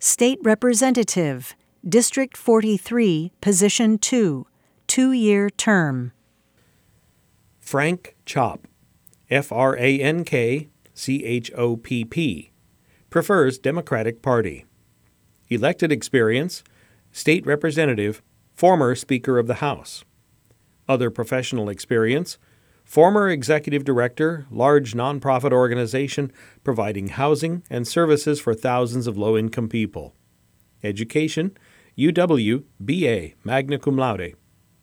State Representative, District 43, Position 2, 2-year term. Frank Chopp, FrankChopp, prefers Democratic Party. Elected experience, State Representative, former Speaker of the House. Other professional experience, former Executive Director, large nonprofit organization providing housing and services for thousands of low-income people. Education, UW, BA, magna cum laude.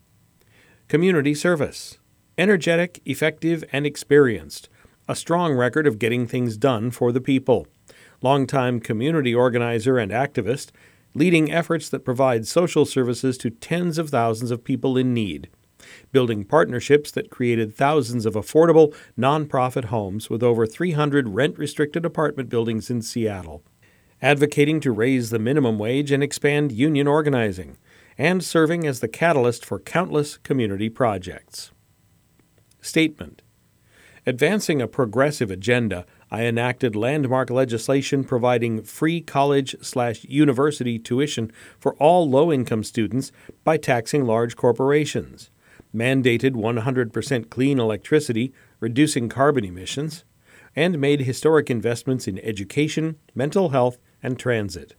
Community service, energetic, effective, and experienced. A strong record of getting things done for the people. Longtime community organizer and activist, leading efforts that provide social services to tens of thousands of people in need. Building partnerships that created thousands of affordable, nonprofit homes with over 300 rent-restricted apartment buildings in Seattle. Advocating to raise the minimum wage and expand union organizing, and serving as the catalyst for countless community projects. Statement. Advancing a progressive agenda, I enacted landmark legislation providing free college/university tuition for all low-income students by taxing large corporations, mandated 100% clean electricity, reducing carbon emissions, and made historic investments in education, mental health, and transit.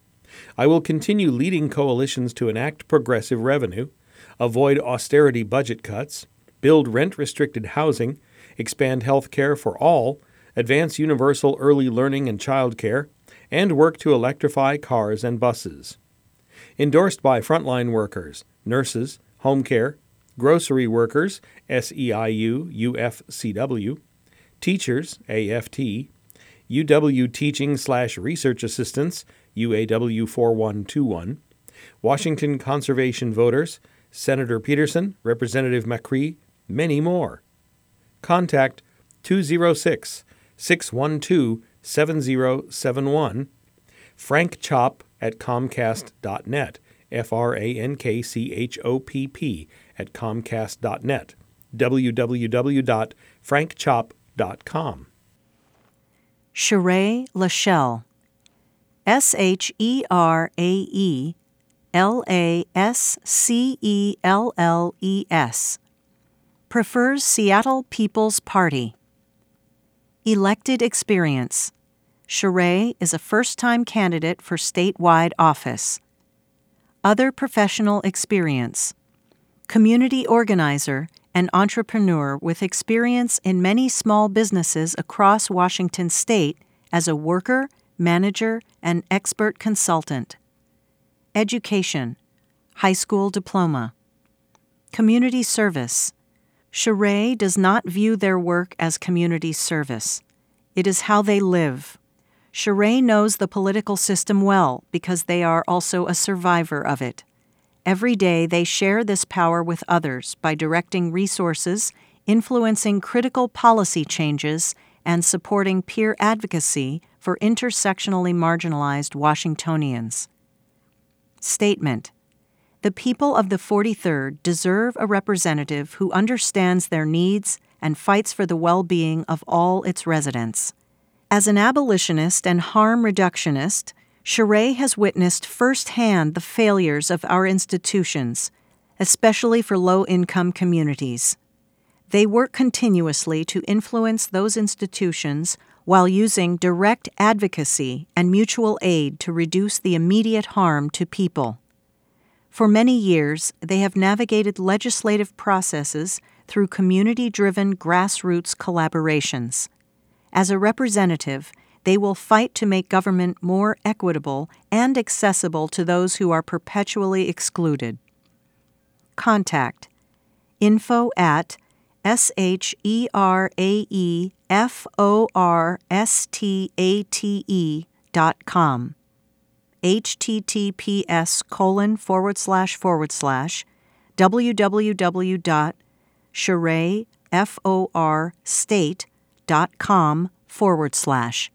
I will continue leading coalitions to enact progressive revenue, avoid austerity budget cuts, build rent-restricted housing, expand health care for all, advance universal early learning and child care, and work to electrify cars and buses. Endorsed by frontline workers, nurses, home care, grocery workers, SEIU, UFCW, teachers, AFT, UW Teaching/Research Assistants, UAW 4121, Washington Conservation Voters, Senator Peterson, Representative McCree, many more. Contact 206-612-7071, frankchopp@comcast.net, frankchopp@comcast.net, www.frankchopp.com. Sherae Lachelle, SHERAE prefers Seattle People's Party. Elected experience. Sherae is a first-time candidate for statewide office. Other professional experience. Community organizer and entrepreneur with experience in many small businesses across Washington state as a worker, manager, and expert consultant. Education. High school diploma. Community service. Sherae does not view their work as community service. It is how they live. Sherae knows the political system well because they are also a survivor of it. Every day they share this power with others by directing resources, influencing critical policy changes, and supporting peer advocacy for intersectionally marginalized Washingtonians. Statement. The people of the 43rd deserve a representative who understands their needs and fights for the well-being of all its residents. As an abolitionist and harm reductionist, Sherae has witnessed firsthand the failures of our institutions, especially for low-income communities. They work continuously to influence those institutions while using direct advocacy and mutual aid to reduce the immediate harm to people. For many years, they have navigated legislative processes through community-driven grassroots collaborations. As a representative, they will fight to make government more equitable and accessible to those who are perpetually excluded. Contact info@sheraeforstate.com. https://www.sheraeforstate.com/.